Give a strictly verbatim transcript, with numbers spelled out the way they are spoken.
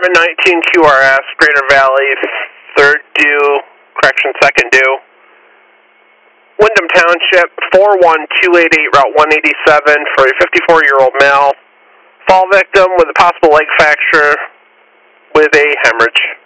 Department nineteen Q R S, Greater Valley, third due, correction, second due. Wyndham Township, four one two eight eight, Route one eighty-seven, for a fifty-four-year-old male. Fall victim with a possible leg fracture with a hemorrhage.